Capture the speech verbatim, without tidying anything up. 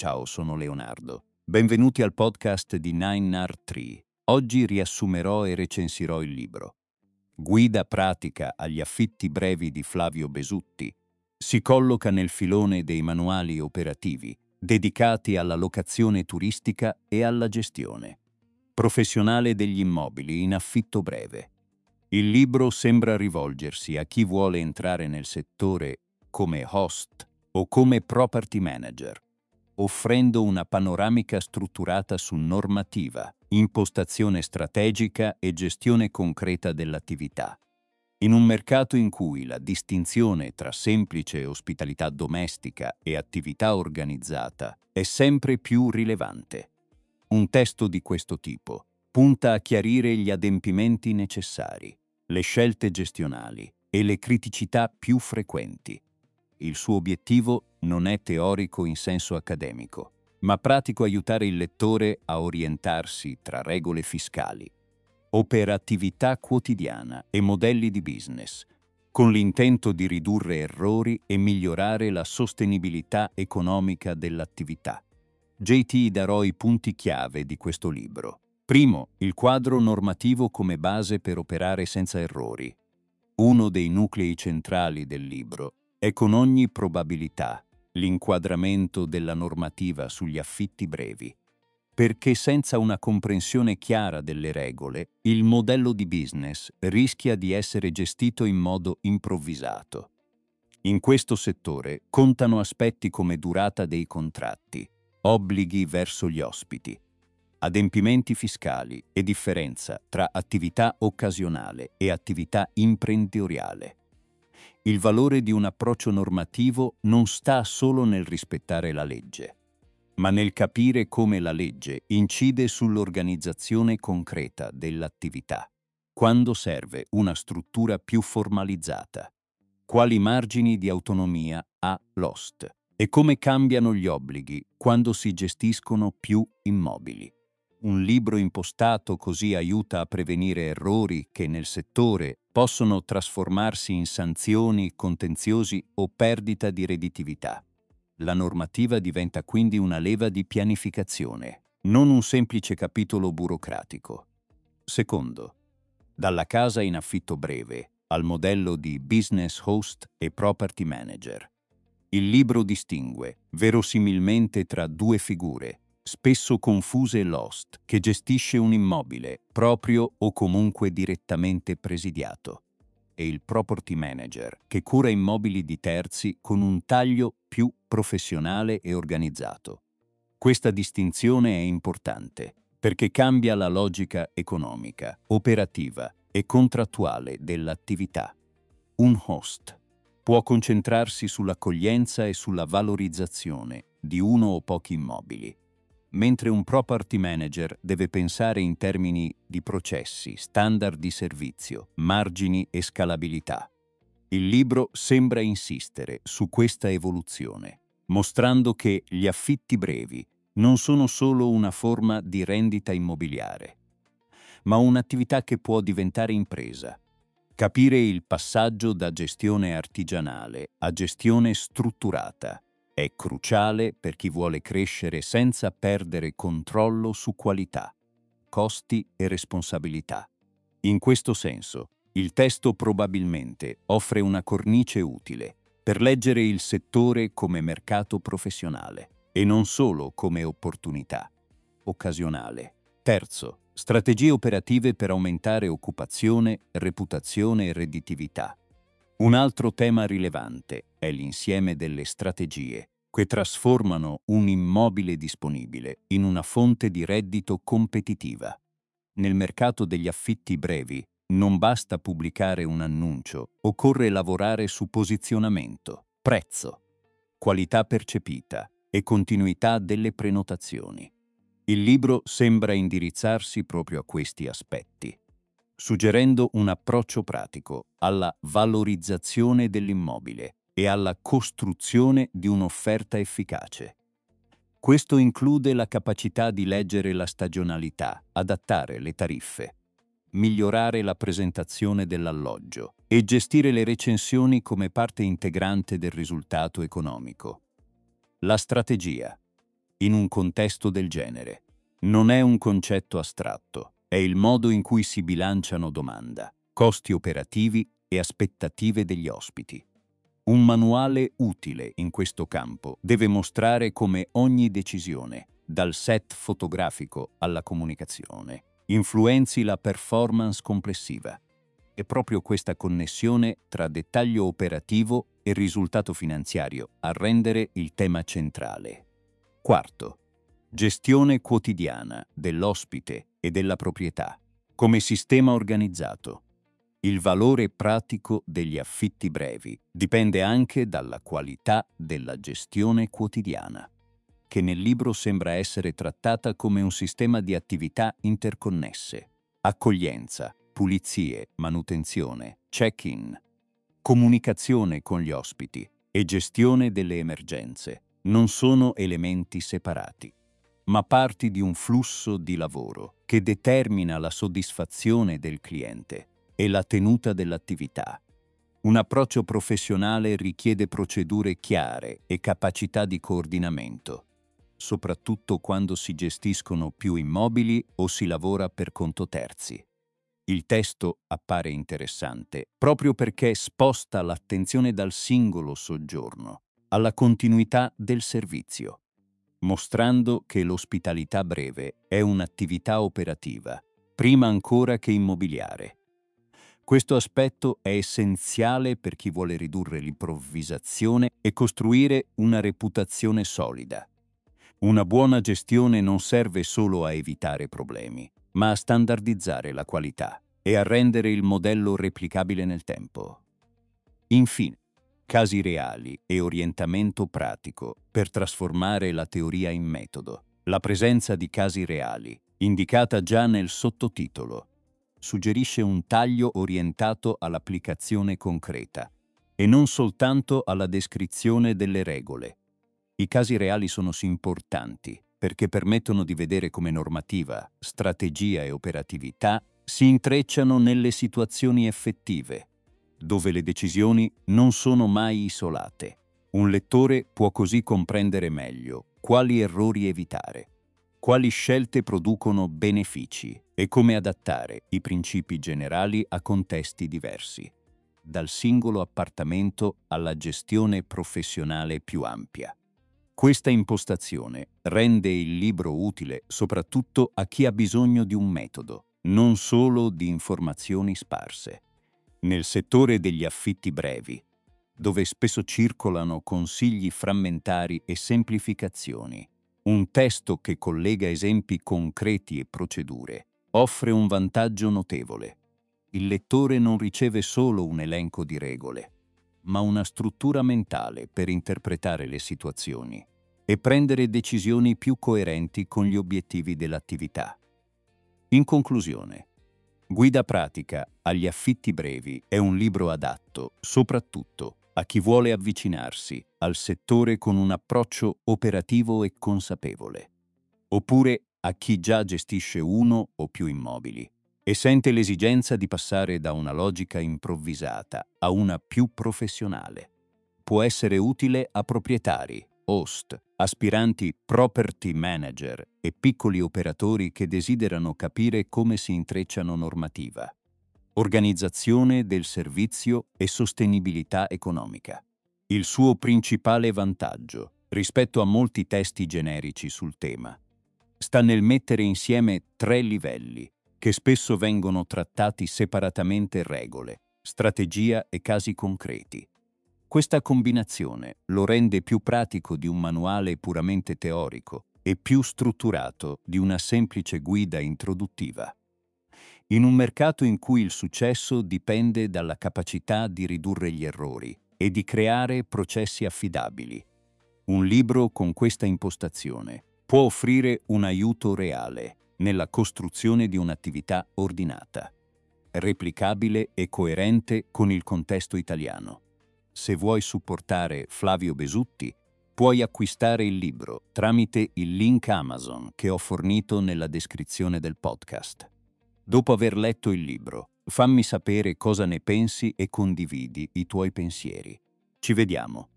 Ciao, sono Leonardo. Benvenuti al podcast di Nine Art Tree. Oggi riassumerò e recensirò il libro Guida pratica agli affitti brevi di Flavio Besutti. Si colloca nel filone dei manuali operativi dedicati alla locazione turistica e alla gestione professionale degli immobili in affitto breve. Il libro sembra rivolgersi a chi vuole entrare nel settore come host o come property manager, offrendo una panoramica strutturata su normativa, impostazione strategica e gestione concreta dell'attività. In un mercato in cui la distinzione tra semplice ospitalità domestica e attività organizzata è sempre più rilevante. Un testo di questo tipo punta a chiarire gli adempimenti necessari, le scelte gestionali e le criticità più frequenti. Il suo obiettivo non è teorico in senso accademico, ma pratico: aiutare il lettore a orientarsi tra regole fiscali, operatività quotidiana e modelli di business, con l'intento di ridurre errori e migliorare la sostenibilità economica dell'attività. J T darò i punti chiave di questo libro. Primo, il quadro normativo come base per operare senza errori. Uno dei nuclei centrali del libro è con ogni probabilità l'inquadramento della normativa sugli affitti brevi, perché senza una comprensione chiara delle regole, il modello di business rischia di essere gestito in modo improvvisato. In questo settore contano aspetti come durata dei contratti, obblighi verso gli ospiti, adempimenti fiscali e differenza tra attività occasionale e attività imprenditoriale. Il valore di un approccio normativo non sta solo nel rispettare la legge, ma nel capire come la legge incide sull'organizzazione concreta dell'attività. Quando serve una struttura più formalizzata, quali margini di autonomia ha l'host e come cambiano gli obblighi quando si gestiscono più immobili. Un libro impostato così aiuta a prevenire errori che nel settore possono trasformarsi in sanzioni, contenziosi o perdita di redditività. La normativa diventa quindi una leva di pianificazione, non un semplice capitolo burocratico. Secondo, dalla casa in affitto breve al modello di business host e property manager. Il libro distingue, verosimilmente, tra due figure, spesso confuse: l'host, che gestisce un immobile, proprio o comunque direttamente presidiato, e il property manager, che cura immobili di terzi con un taglio più professionale e organizzato. Questa distinzione è importante perché cambia la logica economica, operativa e contrattuale dell'attività. Un host può concentrarsi sull'accoglienza e sulla valorizzazione di uno o pochi immobili, mentre un property manager deve pensare in termini di processi, standard di servizio, margini e scalabilità. Il libro sembra insistere su questa evoluzione, mostrando che gli affitti brevi non sono solo una forma di rendita immobiliare, ma un'attività che può diventare impresa. Capire il passaggio da gestione artigianale a gestione strutturata è cruciale per chi vuole crescere senza perdere controllo su qualità, costi e responsabilità. In questo senso, il testo probabilmente offre una cornice utile per leggere il settore come mercato professionale e non solo come opportunità occasionale. Terzo, strategie operative per aumentare occupazione, reputazione e redditività. Un altro tema rilevante è l'insieme delle strategie che trasformano un immobile disponibile in una fonte di reddito competitiva. Nel mercato degli affitti brevi non basta pubblicare un annuncio, occorre lavorare su posizionamento, prezzo, qualità percepita e continuità delle prenotazioni. Il libro sembra indirizzarsi proprio a questi aspetti, suggerendo un approccio pratico alla valorizzazione dell'immobile e alla costruzione di un'offerta efficace. Questo include la capacità di leggere la stagionalità, adattare le tariffe, migliorare la presentazione dell'alloggio e gestire le recensioni come parte integrante del risultato economico. La strategia. in un contesto del genere. Non è un concetto astratto, è il modo in cui si bilanciano domanda, costi operativi e aspettative degli ospiti. Un manuale utile in questo campo deve mostrare come ogni decisione, dal set fotografico alla comunicazione, influenzi la performance complessiva. È proprio questa connessione tra dettaglio operativo e risultato finanziario a rendere il tema centrale. Quarto, gestione quotidiana dell'ospite e della proprietà, come sistema organizzato. Il valore pratico degli affitti brevi dipende anche dalla qualità della gestione quotidiana, che nel libro sembra essere trattata come un sistema di attività interconnesse: accoglienza, pulizie, manutenzione, check-in, comunicazione con gli ospiti e gestione delle emergenze. Non sono elementi separati, ma parti di un flusso di lavoro che determina la soddisfazione del cliente e la tenuta dell'attività. Un approccio professionale richiede procedure chiare e capacità di coordinamento, soprattutto quando si gestiscono più immobili o si lavora per conto terzi. Il testo appare interessante proprio perché sposta l'attenzione dal singolo soggiorno alla continuità del servizio, mostrando che l'ospitalità breve è un'attività operativa, prima ancora che immobiliare. Questo aspetto è essenziale per chi vuole ridurre l'improvvisazione e costruire una reputazione solida. Una buona gestione non serve solo a evitare problemi, ma a standardizzare la qualità e a rendere il modello replicabile nel tempo. Infine, casi reali e orientamento pratico per trasformare la teoria in metodo. La presenza di casi reali, indicata già nel sottotitolo, suggerisce un taglio orientato all'applicazione concreta e non soltanto alla descrizione delle regole. I casi reali sono sì importanti perché permettono di vedere come normativa, strategia e operatività si intrecciano nelle situazioni effettive, dove le decisioni non sono mai isolate. Un lettore può così comprendere meglio quali errori evitare, quali scelte producono benefici e come adattare i principi generali a contesti diversi, dal singolo appartamento alla gestione professionale più ampia. Questa impostazione rende il libro utile soprattutto a chi ha bisogno di un metodo, non solo di informazioni sparse. Nel settore degli affitti brevi, dove spesso circolano consigli frammentari e semplificazioni, un testo che collega esempi concreti e procedure offre un vantaggio notevole. Il lettore non riceve solo un elenco di regole, ma una struttura mentale per interpretare le situazioni e prendere decisioni più coerenti con gli obiettivi dell'attività. In conclusione, Guida pratica agli affitti brevi è un libro adatto soprattutto a chi vuole avvicinarsi al settore con un approccio operativo e consapevole, oppure a chi già gestisce uno o più immobili e sente l'esigenza di passare da una logica improvvisata a una più professionale. Può essere utile a proprietari, host, aspiranti property manager e piccoli operatori che desiderano capire come si intrecciano normativa, organizzazione del servizio e sostenibilità economica. Il suo principale vantaggio, rispetto a molti testi generici sul tema, sta nel mettere insieme tre livelli che spesso vengono trattati separatamente: regole, strategia e casi concreti. Questa combinazione lo rende più pratico di un manuale puramente teorico e più strutturato di una semplice guida introduttiva. In un mercato in cui il successo dipende dalla capacità di ridurre gli errori e di creare processi affidabili, un libro con questa impostazione può offrire un aiuto reale nella costruzione di un'attività ordinata, replicabile e coerente con il contesto italiano. Se vuoi supportare Flavio Besutti, puoi acquistare il libro tramite il link Amazon che ho fornito nella descrizione del podcast. Dopo aver letto il libro, fammi sapere cosa ne pensi e condividi i tuoi pensieri. Ci vediamo.